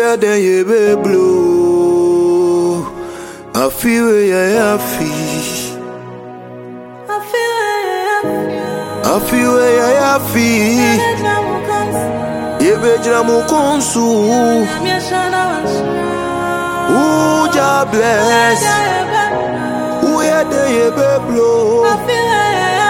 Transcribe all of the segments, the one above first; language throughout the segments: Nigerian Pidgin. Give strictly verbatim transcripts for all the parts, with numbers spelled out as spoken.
yeah, then you be blue. I feel it, yeah, I feel. I feel it, I feel it, yeah, I feel. You be jamu konsu. Ooh, God bless. Ooh, yeah, then you be blue. I feel it.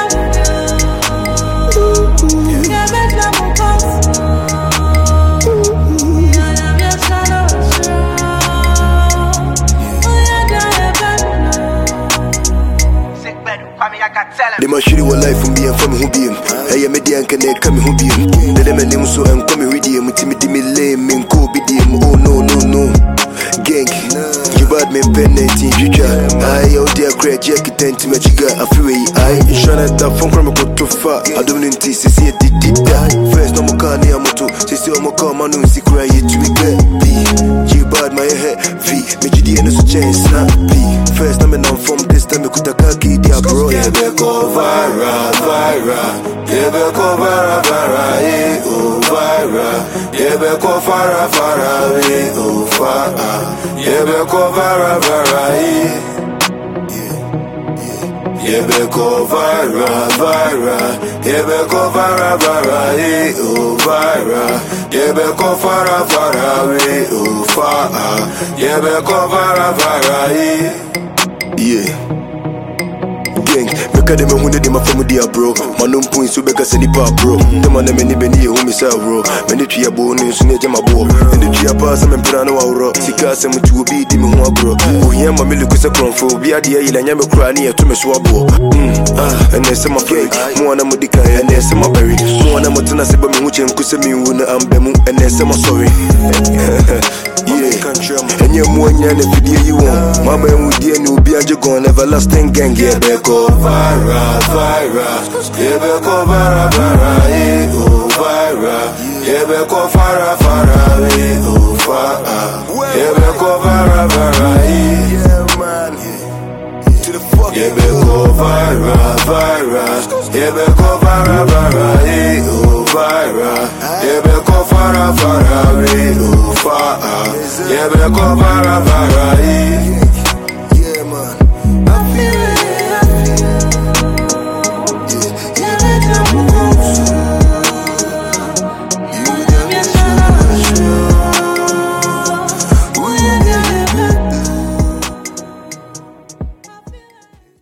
They must shoot you life from being from who being. Hey, I'm a dear and can they come who being. Let them and so and come with him. Timothy me lame and co be dim. Oh no, no, no. Gang, you bad me pen eighteen future. I out there great jacket ten to my chica. I feel I shine at the phone from a go too far. I don't need to see it did that. First, no more car near moto. Say, so I'm a car man who see cry to me get B. You bad my head V. Me G D and so chance snap B. First, I'm in from this time. I could a kaki dia bro. Yeah, be go viral, viral. Yeah, be go viral, viral. Yeah, oh viral. Yeah, be go viral, viral. Yeah, oh viral. Yeah, be go viral, viral. Yeah, be go viral, viral. Yeah, be go viral, viral. Yeah, oh viral. Yeah, be go viral, viral. Yeah, oh viral. Yeah, be go viral, viral. Yeah. Gang, make them who they my family bro. My num point so beka send pa bro. Them man many beni who me say bro. Many tria bonus ne jama bo. And the tria pass am pira no awro. Sika sem to be di me ho bro. O hia ma me look say kronfo bi ade ya ila nya me kura ne to me so abo. Mm ah, and say my friend, mo na mo dika and say my berry. Mo na mo tena se ba me hu chen ku se me wu na ambemu and say my sorry. Yeah, and you're more than a video you want. Mama and with you, and you'll be on your gun, everlasting gang. Yeah, be go viral, viral. Yeah, be go viral, viral. Yeah, oh viral. Yeah, be go viral, viral. Yeah, oh viral. Yeah, be go viral, viral. Yeah, man. To the fuck. Yeah, be go viral, viral. Yeah, be go viral, viral. Yeah, oh viral. Yeah, be go viral, viral. Yeah, oh viral. Yeah, be go viral, viral.